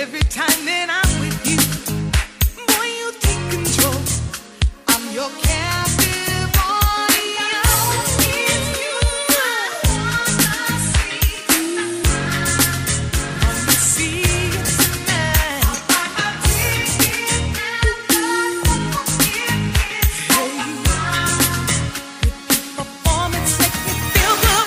Every time that I'm with you, boy, you take control. I'm your captive audience. It's you I wanna see you tonight. I'll buy my ticket and performance make me feel good.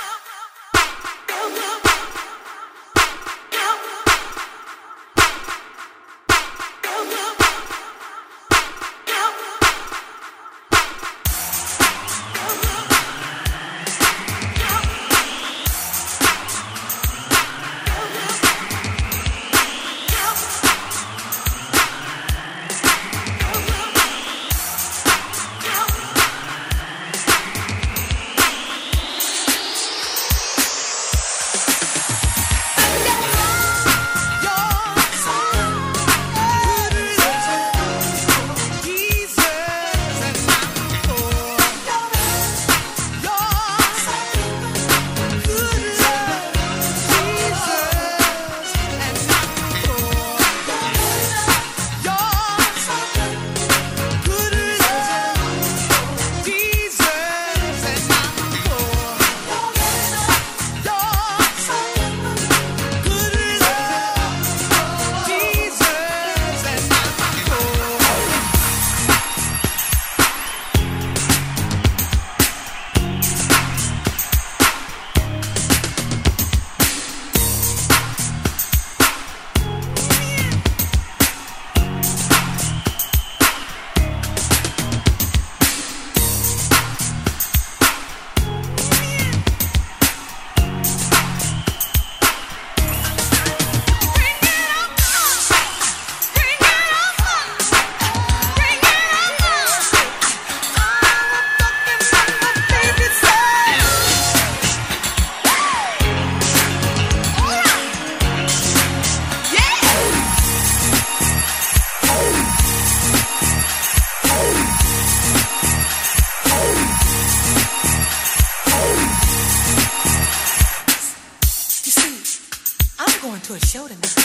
To a show tonight,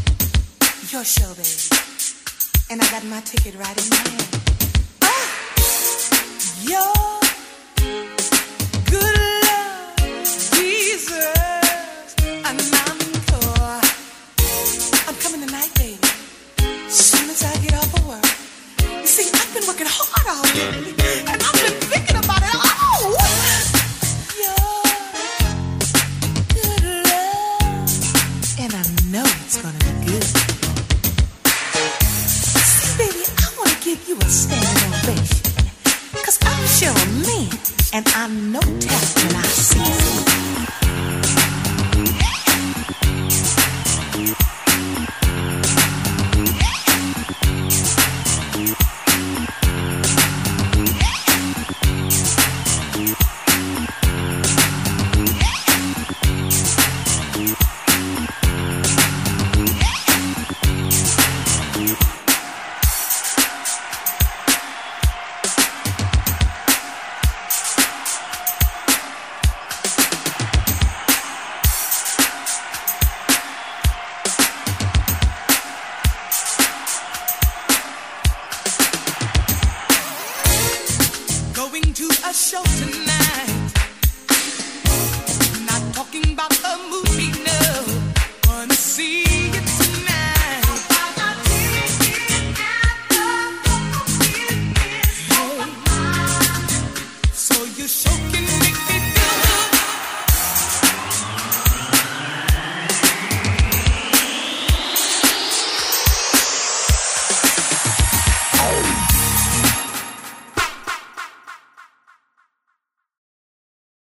your show, baby, and I got my ticket right in my hand. Your good love, Jesus, and I'm coming tonight, baby. As soon as I get off of work, you see, I've been working hard all day, and I've been thinking about it. Oh, and I know it's gonna be good. See, baby, I wanna give you a standing ovation, 'cause I'm sure a man, and I know talent when I